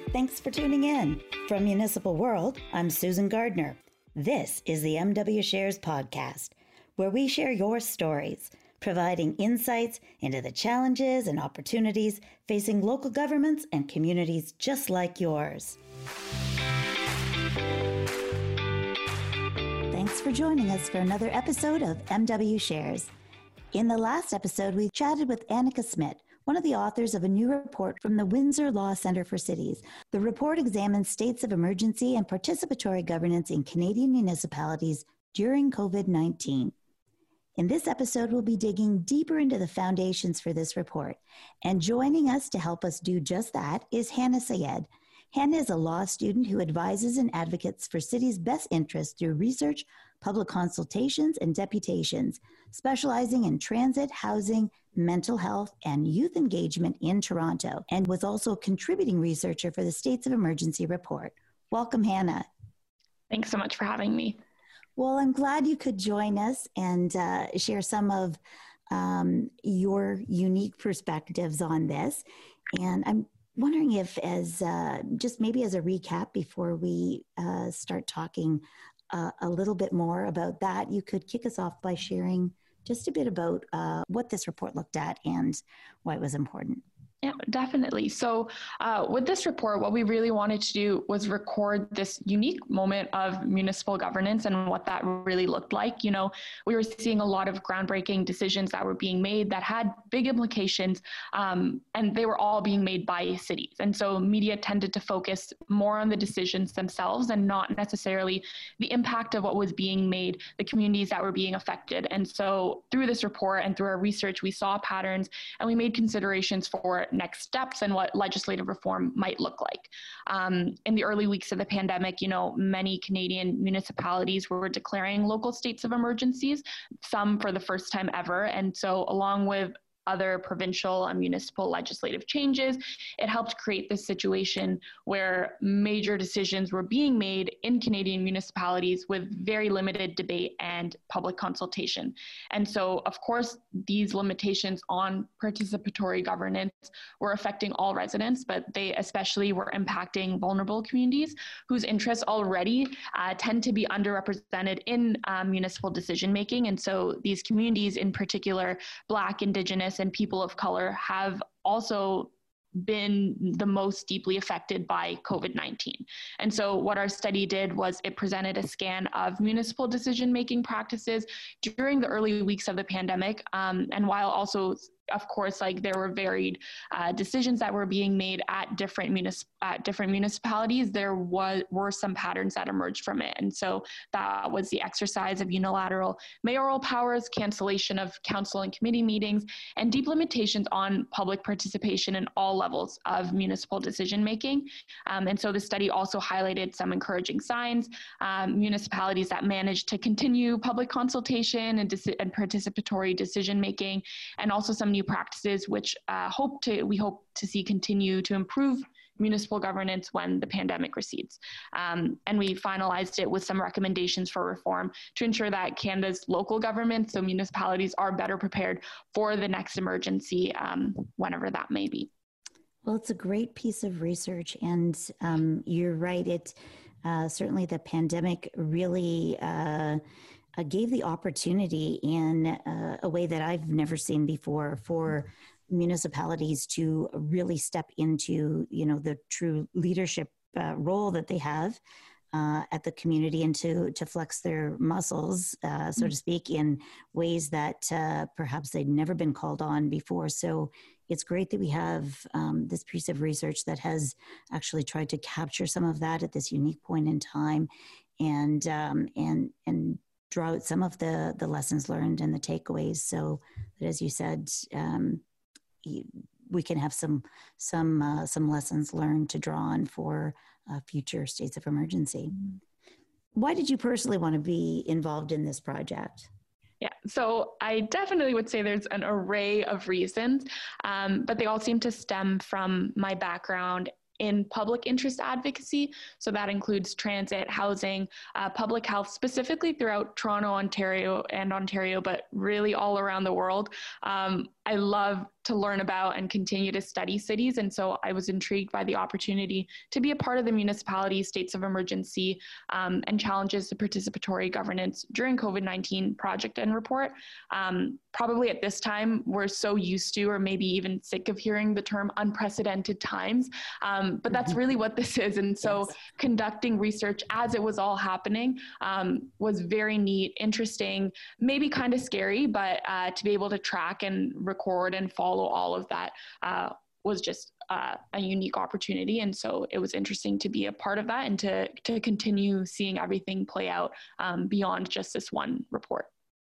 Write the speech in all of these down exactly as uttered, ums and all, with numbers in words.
Thanks for tuning in. From Municipal World, I'm Susan Gardner. This is the M W Shares podcast, where we share your stories, providing insights into the challenges and opportunities facing local governments and communities just like yours. Thanks for joining us for another episode of M W Shares. In the last episode, we chatted with Annika Smit, one of the authors of a new report from the Windsor Law Centre for Cities. The report examines states of emergency and participatory governance in Canadian municipalities during COVID nineteen. In this episode, we'll be digging deeper into the foundations for this report. And joining us to help us do just that is Hannah Syed. Hannah is a law student who advises and advocates for cities' best interests through research, public consultations, and deputations, specializing in transit, housing, mental health, and youth engagement in Toronto, and was also a contributing researcher for the States of Emergency report. Welcome, Hannah. Thanks so much for having me. Well, I'm glad you could join us and uh, share some of um, your unique perspectives on this. And I'm wondering if, as uh, just maybe as a recap before we uh, start talking uh, a little bit more about that, you could kick us off by sharing just a bit about uh, what this report looked at and why it was important. Yeah, definitely. So uh, with this report, what we really wanted to do was record this unique moment of municipal governance and what that really looked like. You know, we were seeing a lot of groundbreaking decisions that were being made that had big implications, um, and they were all being made by cities. And so media tended to focus more on the decisions themselves and not necessarily the impact of what was being made, the communities that were being affected. And so through this report and through our research, we saw patterns and we made considerations for next steps and what legislative reform might look like. Um, in the early weeks of the pandemic, you know, many Canadian municipalities were declaring local states of emergencies, some for the first time ever. And so along with other provincial and municipal legislative changes, it helped create this situation where major decisions were being made in Canadian municipalities with very limited debate and public consultation. And so, of course, these limitations on participatory governance were affecting all residents, but they especially were impacting vulnerable communities whose interests already uh, tend to be underrepresented in um, municipal decision-making. And so these communities, in particular, Black, Indigenous, and people of color, have also been the most deeply affected by COVID nineteen. And so what our study did was it presented a scan of municipal decision-making practices during the early weeks of the pandemic. Um, and while also, of course, like there were varied uh, decisions that were being made at different, municip- at different municipalities, there was were some patterns that emerged from it. And so that was the exercise of unilateral mayoral powers, cancellation of council and committee meetings, and deep limitations on public participation in all levels of municipal decision-making. Um, and so the study also highlighted some encouraging signs, um, municipalities that managed to continue public consultation and, deci- and participatory decision-making, and also some new practices which uh, hope to we hope to see continue to improve municipal governance when the pandemic recedes. Um, and we finalized it with some recommendations for reform to ensure that Canada's local governments, so municipalities, are better prepared for the next emergency, um, whenever that may be. Well, it's a great piece of research, and um, you're right. It uh, certainly the pandemic really uh, uh, gave the opportunity in uh, a way that I've never seen before for municipalities to really step into, you know, the true leadership uh, role that they have uh, at the community, and to to flex their muscles, uh, so mm-hmm. to speak, in ways that uh, perhaps they'd never been called on before. So it's great that we have um, this piece of research that has actually tried to capture some of that at this unique point in time, and um, and and draw out some of the the lessons learned and the takeaways, so that, as you said, um, we can have some some uh, some lessons learned to draw on for uh, future states of emergency. Why did you personally want to be involved in this project? Yeah, so I definitely would say there's an array of reasons, um, but they all seem to stem from my background in public interest advocacy. So that includes transit, housing, uh, public health, specifically throughout Toronto, Ontario, and Ontario, but really all around the world. Um, I love to learn about and continue to study cities. And so I was intrigued by the opportunity to be a part of the municipality states of emergency um, and challenges to participatory governance during COVID nineteen project and report. Um, probably at this time, we're so used to, or maybe even sick of hearing the term unprecedented times, um, but that's really what this is. And so yes. Conducting research as it was all happening um, was very neat, interesting, maybe kind of scary, but uh, to be able to track and record and follow all of that uh, was just uh, a unique opportunity. And so it was interesting to be a part of that and to, to continue seeing everything play out um, beyond just this one report.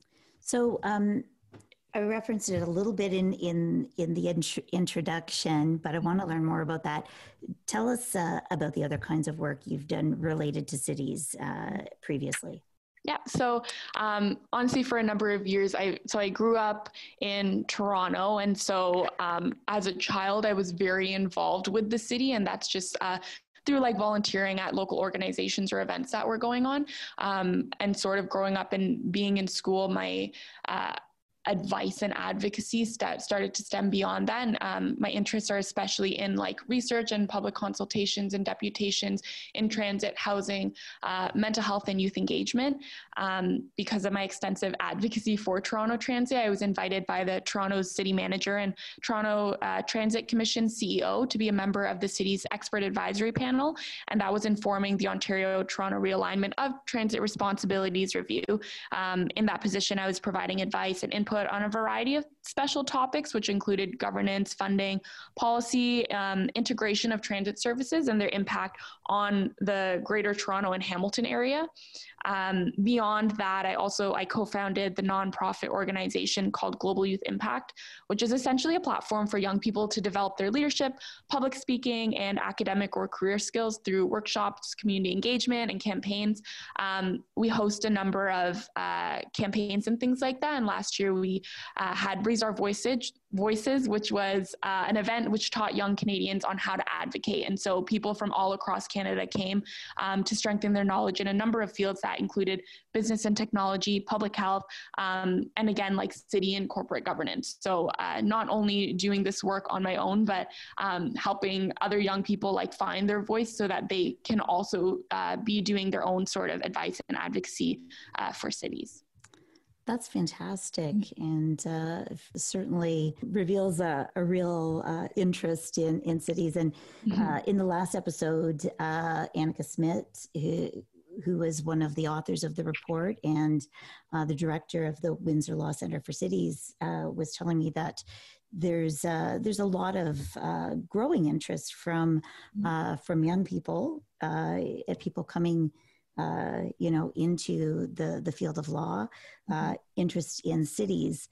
So um, I referenced it a little bit in, in, in the int- introduction, but I want to learn more about that. Tell us uh, about the other kinds of work you've done related to cities uh, previously. Yeah, so um, honestly, for a number of years, I so I grew up in Toronto, and so um, as a child, I was very involved with the city, and that's just uh, through like volunteering at local organizations or events that were going on, um, and sort of growing up and being in school, my uh, advice and advocacy st- started to stem beyond that. And um, my interests are especially in like research and public consultations and deputations in transit, housing, uh, mental health, and youth engagement. Um, because of my extensive advocacy for Toronto Transit, I was invited by the Toronto's city manager and Toronto uh, Transit Commission C E O to be a member of the city's expert advisory panel. And that was informing the Ontario-Toronto Realignment of Transit Responsibilities Review. Um, in that position, I was providing advice and input on a variety of special topics, which included governance, funding, policy, um, integration of transit services, and their impact on the Greater Toronto and Hamilton area. Um, beyond that, I also, I co-founded the nonprofit organization called Global Youth Impact, which is essentially a platform for young people to develop their leadership, public speaking, and academic or career skills through workshops, community engagement, and campaigns. Um, we host a number of uh, campaigns and things like that. And last year we uh, had Raise Our Voices, Voices, which was uh, an event which taught young Canadians on how to advocate. And so people from all across Canada came um, to strengthen their knowledge in a number of fields that included business and technology, public health, um, and again, like city and corporate governance. So uh, not only doing this work on my own, but um, helping other young people like find their voice so that they can also uh, be doing their own sort of advice and advocacy uh, for cities. That's fantastic, and uh, certainly reveals a, a real uh, interest in, in cities. And mm-hmm. uh, in the last episode, uh, Annika Smith, who, who was one of the authors of the report and uh, the director of the Windsor Law Center for Cities, uh, was telling me that there's uh, there's a lot of uh, growing interest from uh, from young people, uh, people coming. Uh, you know, into the, the field of law, uh, interest in cities.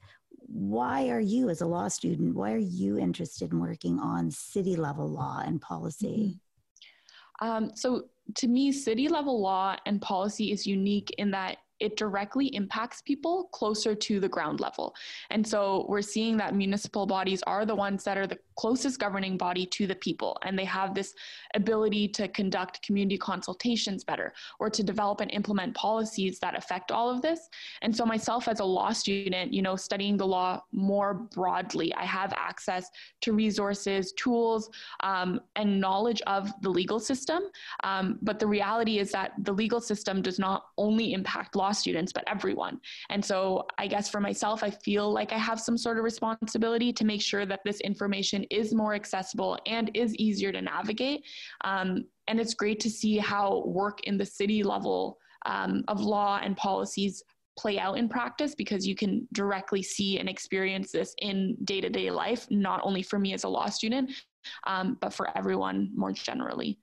Why are you, as a law student, why are you interested in working on city level law and policy? Mm-hmm. Um, so to me, city level law and policy is unique in that it directly impacts people closer to the ground level. And so we're seeing that municipal bodies are the ones that are the closest governing body to the people. And they have this ability to conduct community consultations better or to develop and implement policies that affect all of this. And so myself as a law student, you know, studying the law more broadly, I have access to resources, tools, um, and knowledge of the legal system. Um, but the reality is that the legal system does not only impact law students, but everyone. And so I guess for myself, I feel like I have some sort of responsibility to make sure that this information is more accessible and is easier to navigate. Um, and it's great to see how work in the city level um, of law and policies play out in practice, because you can directly see and experience this in day-to-day life, not only for me as a law student, um, but for everyone more generally.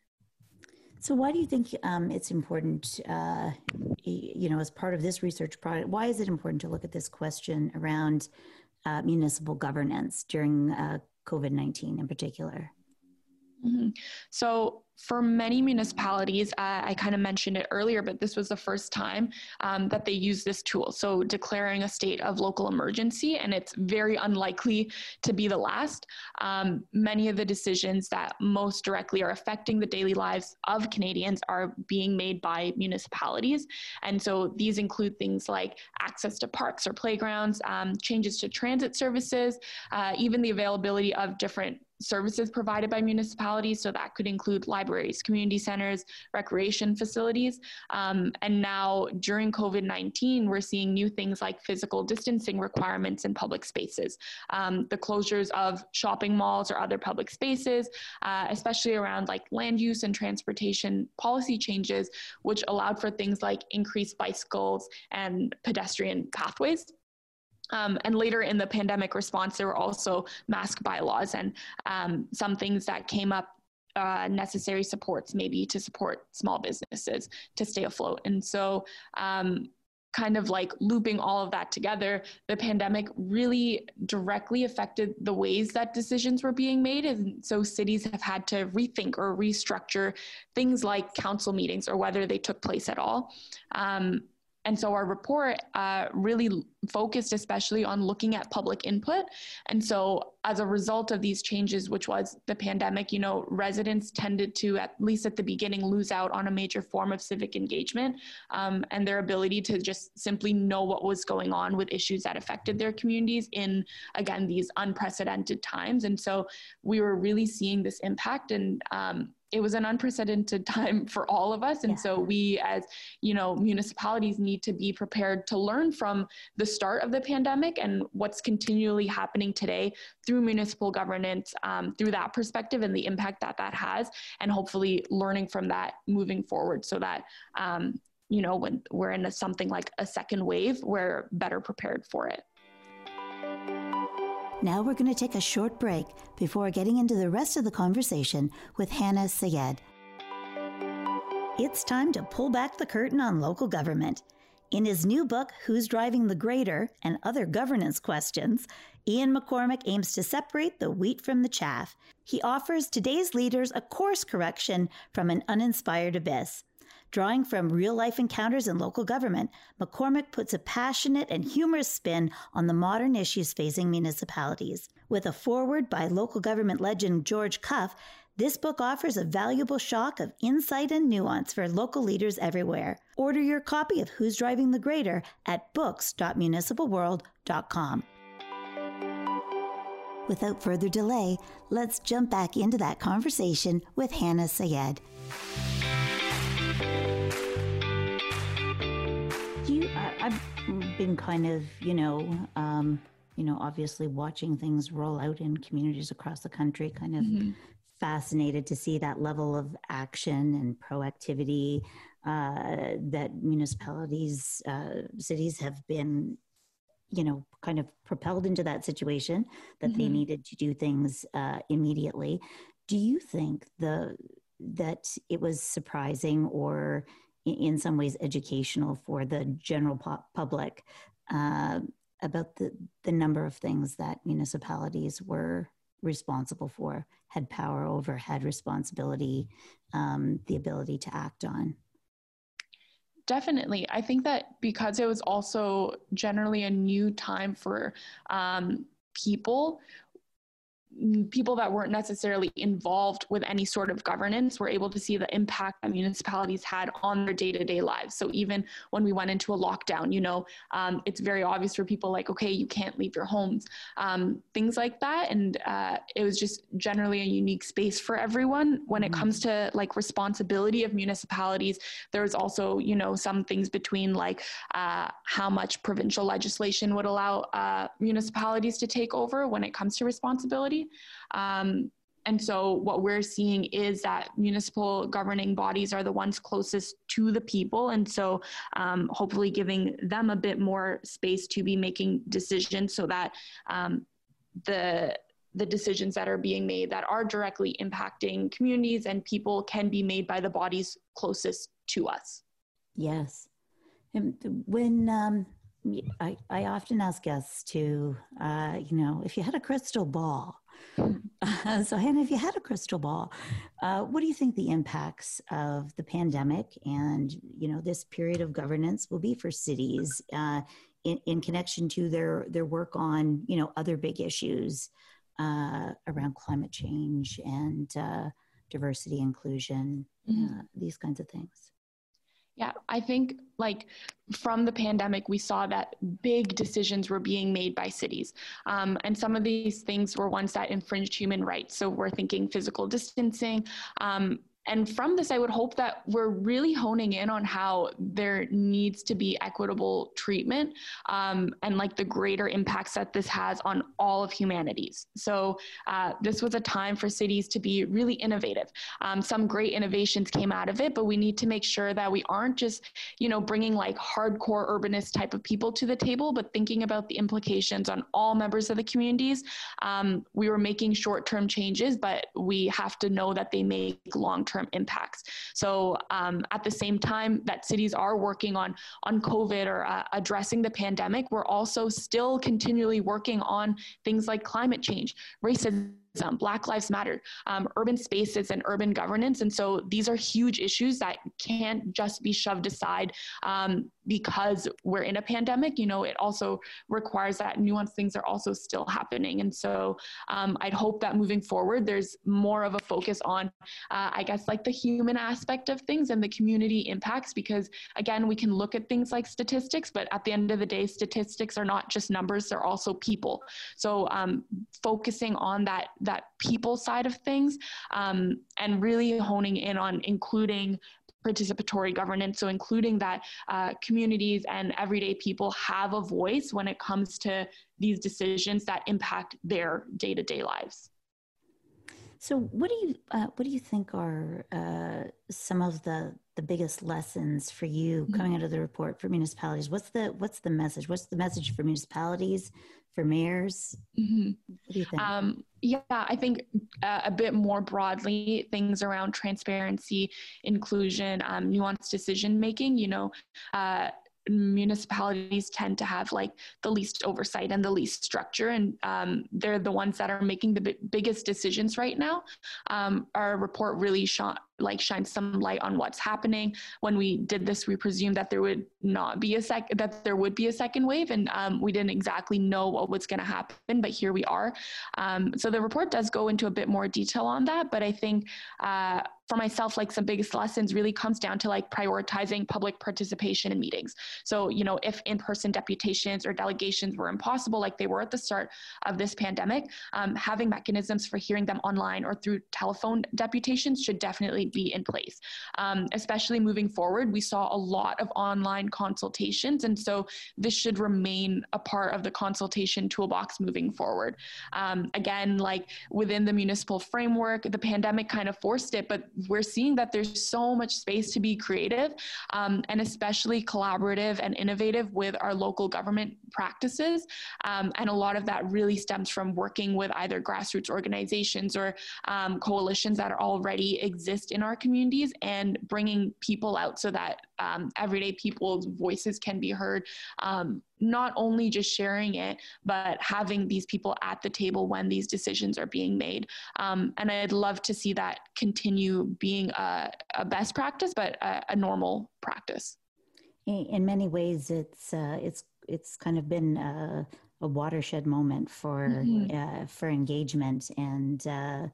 So why do you think um, it's important, uh, you know, as part of this research project, why is it important to look at this question around uh, municipal governance during uh, COVID nineteen in particular? Mm-hmm. So for many municipalities, uh, I kind of mentioned it earlier, but this was the first time um, that they use this tool. So declaring a state of local emergency, and it's very unlikely to be the last. Um, many of the decisions that most directly are affecting the daily lives of Canadians are being made by municipalities. And so these include things like access to parks or playgrounds, um, changes to transit services, uh, even the availability of different services provided by municipalities. So that could include libraries, community centers, recreation facilities. Um, and now during COVID nineteen, we're seeing new things like physical distancing requirements in public spaces, um, the closures of shopping malls or other public spaces, uh, especially around like land use and transportation policy changes, which allowed for things like increased bicycles and pedestrian pathways. Um, and later in the pandemic response, there were also mask bylaws and um, some things that came up, uh, necessary supports, maybe to support small businesses to stay afloat. And so um, kind of like looping all of that together, the pandemic really directly affected the ways that decisions were being made. And so cities have had to rethink or restructure things like council meetings or whether they took place at all. Um, And so our report uh, really focused especially on looking at public input. And so as a result of these changes, which was the pandemic, you know, residents tended to, at least at the beginning, lose out on a major form of civic engagement um, and their ability to just simply know what was going on with issues that affected their communities in, again, these unprecedented times. And so we were really seeing this impact, and um, it was an unprecedented time for all of us. And yeah. so we, as, you know, municipalities need to be prepared to learn from the start of the pandemic and what's continually happening today through municipal governance, um, through that perspective and the impact that that has, and hopefully learning from that moving forward so that, um, you know, when we're in a, something like a second wave, we're better prepared for it. Now we're going to take a short break before getting into the rest of the conversation with Hannah Sayed. It's time to pull back the curtain on local government. In his new book, Who's Driving the Grader and Other Governance Questions, Ian McCormick aims to separate the wheat from the chaff. He offers today's leaders a course correction from an uninspired abyss. Drawing from real-life encounters in local government, McCormick puts a passionate and humorous spin on the modern issues facing municipalities. With a foreword by local government legend George Cuff, this book offers a valuable shock of insight and nuance for local leaders everywhere. Order your copy of Who's Driving the Grader at books dot municipal world dot com. Without further delay, let's jump back into that conversation with Hannah Sayed. You, I, I've been kind of, you know, um, you know, obviously watching things roll out in communities across the country, kind of mm-hmm. fascinated to see that level of action and proactivity uh, that municipalities, uh, cities have been, you know, kind of propelled into that situation that mm-hmm. they needed to do things uh, immediately. Do you think the that it was surprising or in some ways educational for the general pu- public uh, about the, the number of things that municipalities were responsible for, had power over, had responsibility, um, the ability to act on? Definitely. I think that because it was also generally a new time for um, people, people that weren't necessarily involved with any sort of governance were able to see the impact that municipalities had on their day-to-day lives. So even when we went into a lockdown, you know, um, it's very obvious for people like, okay, you can't leave your homes, um, things like that. And uh, it was just generally a unique space for everyone. When mm-hmm. it comes to like responsibility of municipalities, there was also, you know, some things between like uh, how much provincial legislation would allow uh, municipalities to take over when it comes to responsibility. Um, and so what we're seeing is that municipal governing bodies are the ones closest to the people. And so um, hopefully giving them a bit more space to be making decisions so that um, the the decisions that are being made that are directly impacting communities and people can be made by the bodies closest to us. Yes. And when um, I, I often ask guests to, uh, you know, if you had a crystal ball, Uh, so, Hannah, if you had a crystal ball, uh, what do you think the impacts of the pandemic and, you know, this period of governance will be for cities uh, in, in connection to their their work on, you know, other big issues uh, around climate change and uh, diversity, inclusion, Mm-hmm. uh, these kinds of things? Yeah, I think like from the pandemic, we saw that big decisions were being made by cities. Um, and some of these things were ones that infringed human rights. So we're thinking physical distancing. Um, and from this, I would hope that we're really honing in on how there needs to be equitable treatment um, and like the greater impacts that this has on all of humanities. So uh, this was a time for cities to be really innovative. Um, some great innovations came out of it, but we need to make sure that we aren't just, you know, bringing like hardcore urbanist type of people to the table, but thinking about the implications on all members of the communities. Um, we were making short-term changes, but we have to know that they make long-term impacts. So um, at the same time that cities are working on, on COVID or uh, addressing the pandemic, we're also still continually working on things like climate change, racism, Black Lives Matter, um, urban spaces and urban governance. And so these are huge issues that can't just be shoved aside um, because we're in a pandemic. You know, it also requires that nuanced things are also still happening. And so um, I'd hope that moving forward, there's more of a focus on, uh, I guess, like the human aspect of things and the community impacts, because again, we can look at things like statistics, but at the end of the day, statistics are not just numbers, they're also people. So um, focusing on that that people side of things um, and really honing in on including participatory governance. So including that uh, communities and everyday people have a voice when it comes to these decisions that impact their day-to-day lives. So, what do you uh, what do you think are uh, some of the the biggest lessons for you coming out of the report for municipalities? What's the what's the message? What's the message for municipalities, for mayors? Mm-hmm. What do you think? Um, yeah, I think uh, a bit more broadly, things around transparency, inclusion, um, nuanced decision making. You know, uh, municipalities tend to have like the least oversight and the least structure, and um, they're the ones that are making the b- biggest decisions right now. Um, our report really shone like shine some light on what's happening. When we did this, we presumed that there would not be a sec that there would be a second wave, and um, we didn't exactly know what was going to happen, but here we are. Um, so the report does go into a bit more detail on that, but I think uh, for myself, like some biggest lessons really comes down to like prioritizing public participation in meetings. So, you know, if in-person deputations or delegations were impossible, like they were at the start of this pandemic, um, having mechanisms for hearing them online or through telephone deputations should definitely be in place. Um, especially moving forward, we saw a lot of online consultations, and so this should remain a part of the consultation toolbox moving forward. Um, again, like within the municipal framework, the pandemic kind of forced it, but we're seeing that there's so much space to be creative um, and especially collaborative and innovative with our local government practices. Um, and a lot of that really stems from working with either grassroots organizations or um, coalitions that already exist in our communities and bringing people out so that um, everyday people's voices can be heard. Um, not only just sharing it, but having these people at the table when these decisions are being made. Um, and I'd love to see that continue being a, a best practice, but a, a normal practice. In many ways, it's uh, it's it's kind of been a, a watershed moment for mm-hmm. uh, for engagement and uh,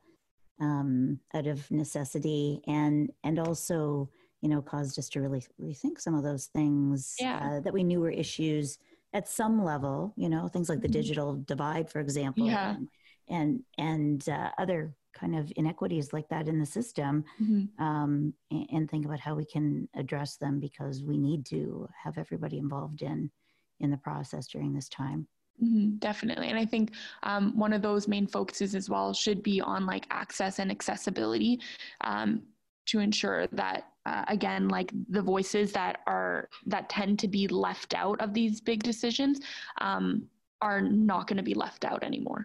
um, out of necessity, and and also, you know, caused us to really rethink some of those things yeah. uh, that we knew were issues at some level. You know, things like the mm-hmm. digital divide, for example, yeah. and and, and uh, other kind of inequities like that in the system, mm-hmm. um, and, and think about how we can address them, because we need to have everybody involved in in the process during this time. Mm-hmm, definitely. And I think um, one of those main focuses as well should be on like access and accessibility um, to ensure that, uh, again, like the voices that are, that tend to be left out of these big decisions um, are not going to be left out anymore.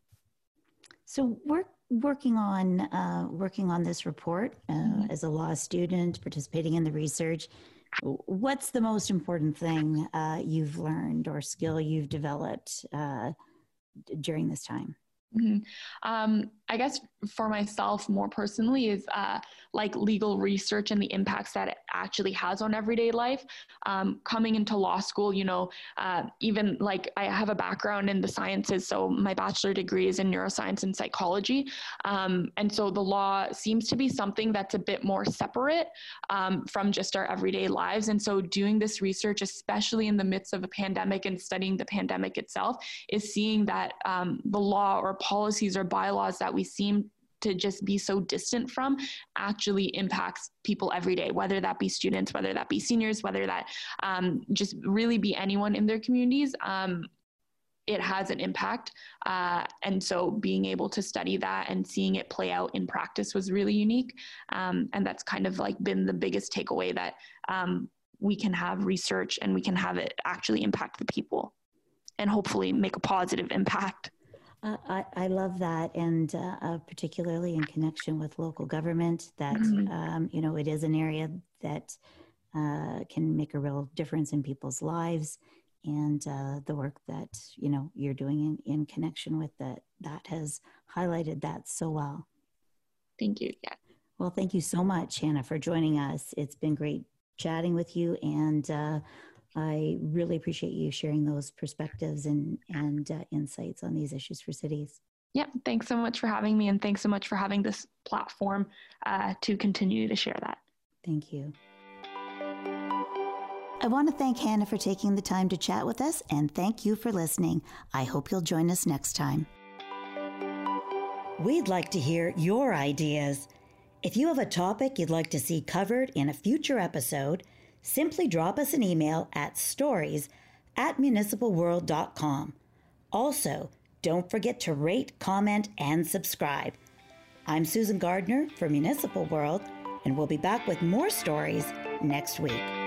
So we're working on, uh, working on this report uh, mm-hmm. as a law student, participating in the research. What's the most important thing uh, you've learned or skill you've developed uh, d- during this time? Mm-hmm. Um, I guess for myself more personally is uh, like legal research and the impacts that it actually has on everyday life. Um, coming into law school, you know, uh, even like I have a background in the sciences, so my bachelor degree is in neuroscience and psychology. Um, and so the law seems to be something that's a bit more separate um, from just our everyday lives. And so doing this research, especially in the midst of a pandemic and studying the pandemic itself, is seeing that um, the law or policies or bylaws that we seem to just be so distant from actually impacts people every day, whether that be students, whether that be seniors, whether that um, just really be anyone in their communities. Um, it has an impact. Uh, and so being able to study that and seeing it play out in practice was really unique. Um, and that's kind of like been the biggest takeaway, that um, we can have research and we can have it actually impact the people and hopefully make a positive impact. Uh, I, I love that, and uh, uh, particularly in connection with local government, that, mm-hmm. um, you know, it is an area that uh, can make a real difference in people's lives, and uh, the work that, you know, you're doing in, in connection with that, that has highlighted that so well. Thank you. Yeah. Well, thank you so much, Hannah, for joining us. It's been great chatting with you, and uh, I really appreciate you sharing those perspectives and, and uh, insights on these issues for cities. Yeah, thanks so much for having me, and thanks so much for having this platform uh, to continue to share that. Thank you. I want to thank Hannah for taking the time to chat with us, and thank you for listening. I hope you'll join us next time. We'd like to hear your ideas. If you have a topic you'd like to see covered in a future episode, simply drop us an email at stories at municipal world dot com. Also, don't forget to rate, comment, and subscribe. I'm Susan Gardner for Municipal World, and we'll be back with more stories next week.